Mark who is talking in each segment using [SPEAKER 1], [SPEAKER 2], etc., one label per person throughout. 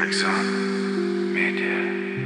[SPEAKER 1] Axon Media.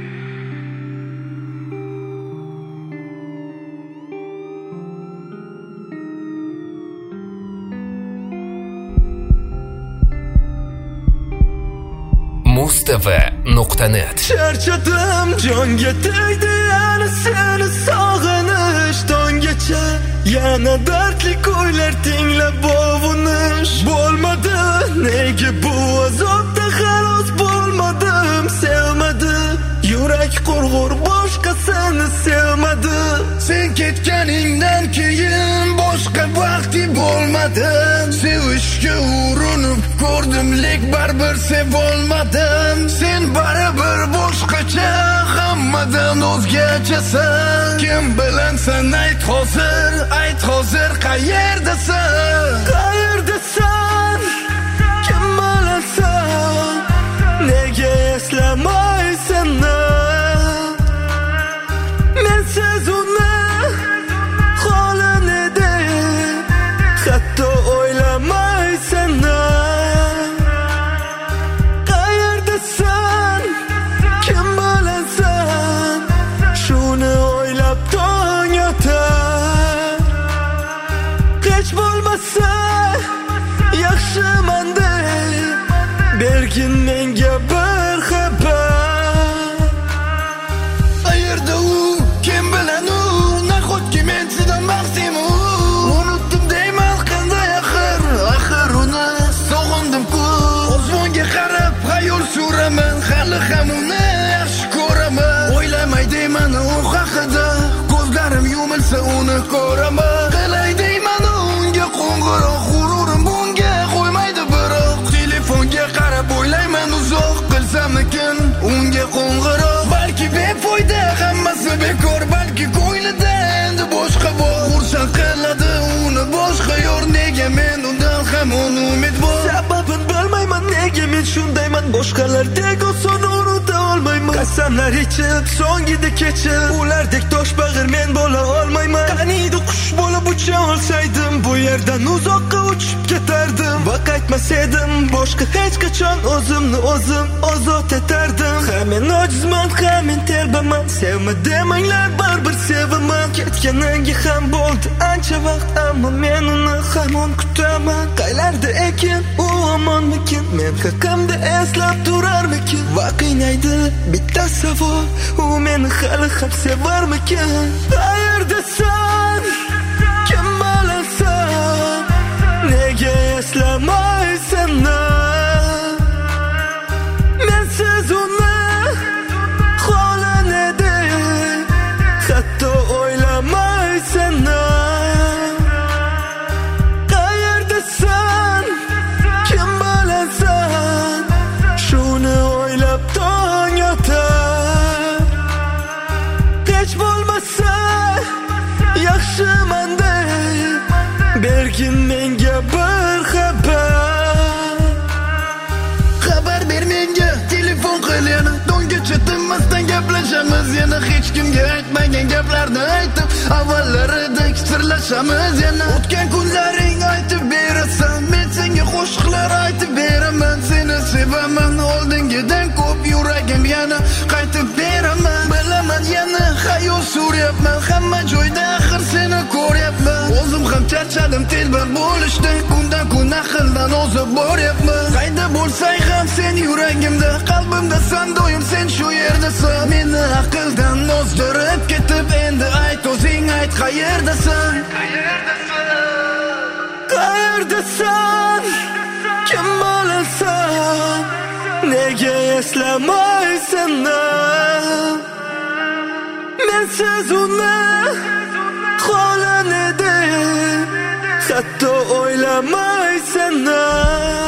[SPEAKER 2] Mustava.net
[SPEAKER 3] Charchadim jonga tegdi yana seni sog'inish tongacha yana dardli ko'ylar tinglab bovunish bo'lmadi nega bu azobda xalos bo'lmadim sevmadi yurak qurg'ur boshqasini sevmadi sen ketganingdan keyin boshqa vaqti bo'lmadi sevishga urinib ko'rdim lek baribir sevolmadim sen baribir boshqacha hammadan o'zgachasan kim bilansan ayt hozir qayerdasan kim bilansan nega eslamaysan mensiz uni holim edi hatto o'ylamaysan qayerdasan kim bilansan shuni o'ylab tong yotar hech bo'lmasa yaxshiman deb bergin menga bir xabar qayerda u kim bilan u nahotki men sizdan maqsimu unutdim deyman qanday axir uni sog'indim-ku osmonga qarab xayol suraman hali ham uni yaxshi ko'raman o'ylamay deyman u haqida ko'zlarim yumilsa uni ko'raman qilay deyman unga qo'ng'iroq g'ururim bunga qo'ymaydi biroq telefonga qarab o'ylayman uzoq qilsamikin unga qo'ng'iroq balki befoyda hammasi bekor balki ko'nglida endi boshqa bor xursand qiladi uni boshqa yor nega men undan hamon umid bor sababini bilmayman nega men shundayman boshqalardek oson unuta olmayman qasamlar ichib so'ngida kechib ulardek toshbag'ir men bo'la olmayman qaniydi qush bo'lib ucha olsaydim bu yerdan uzoqqa uchib ketardim va qaytmas edim boshqa hech qachon o'zimni o'zim ozod etardim ha men ojizman ha men telbaman sevma demanglar baribir sevaman ketganiga ham bo'ldi ancha vaqt ammo men uni hamon kutaman qaylarda ekan u omonmikin men haqimda eslab turarmikin va qiynaydi bitta savol u meni hali ham sevarmikin qayerdasan kim bilansan nega eslamaysan mensiz uni holim edi hatto o'ylamaysan qayerdasan kim bilansan shuni o'ylab tong yotar hech bo'lmasa yaxshiman deb bergin menga bir xabar ber menga telefon qil yana do'ngacha tinmasdan gaplashamiz yana hech kimga aytmagan gaplarni aytib avvallaridek sirlashamiz yana o'tgan kunlaring aytib berasan men senga qo'shiqlar aytib beraman seni sevaman oldingidan ko'p yuragim yana qaytib beraman bilaman yana xayol suryapman hamma joyda axir seni ko'ryapman o'zim ham charchadim telba bo'lishdan kundan kun aqldan ozib boryapman qayda bo'lsang ham sen yuragimda qalbimdasan doim sen shu yerdasan meni aqldan ozdirib ketib endi ayt o'zing ayt qayerdasan kim bilansan nega eslamaysan mensiz uni holim edi hatto o'ylamaysan